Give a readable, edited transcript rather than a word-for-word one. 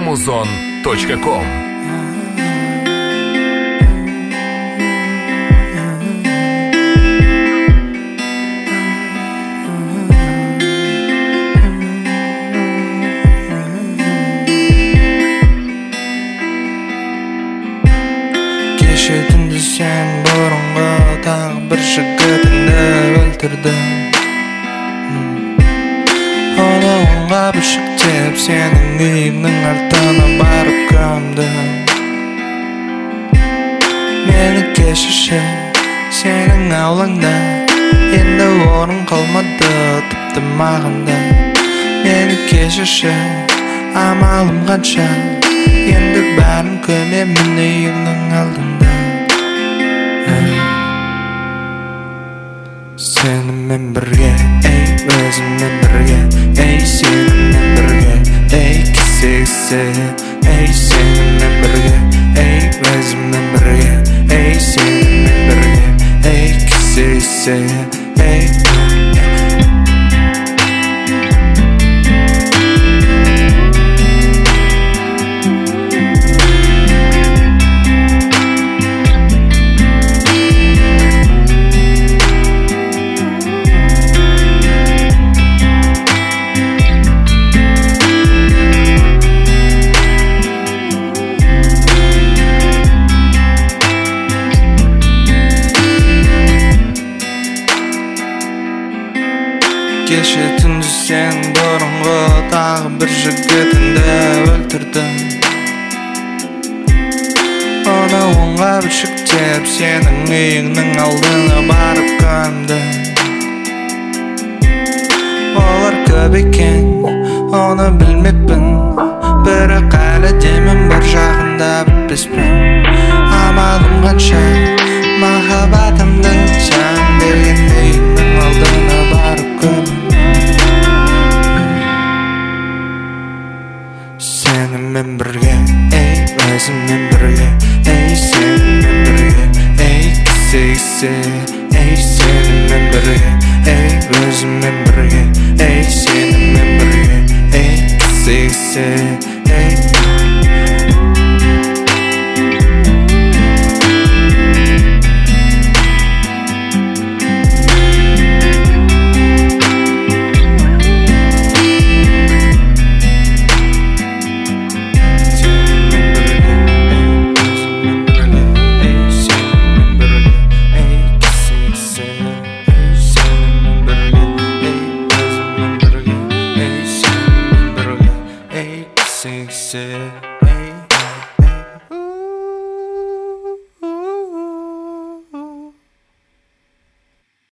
amazon.com. Kеше түнде сен бұрынғы тағы бір жігітіңді өлтірдің. Оны оңға бүшіктеп сенің үйіңнің артына барып көмдім. Мені кешірші, сенің аулаңда енді орын қалмады тіпті мағында. Мені кешірші, амалым қанша, енді бәрін көмемін үйіңнің алдында. Сенімен бірге, өзіммен бірге, сенімен бірге, кесе-кесе. Сенімен бірге, өзіммен бірге, сенімен бірге, кесе-кесе. Кеше түнде сен бұрынғы тағы бір жігітіңді өлтірдің. Оны оңға бүшіктеп сенің үйіңнің алдына барып көмдім. Олар көп екен, оны білмеппін, бірақ әлі демім бар жағында бітпеспін. Амалым қанша, махаббатымды жан берген үйіңнің алдына барып көмдім. Сенімен бірге, өзіммен бірге, сенімен бірге, кесе-кесе. Сенімен бірге, өзіммен бірге, сенімен бірге, кесе-кесе. Say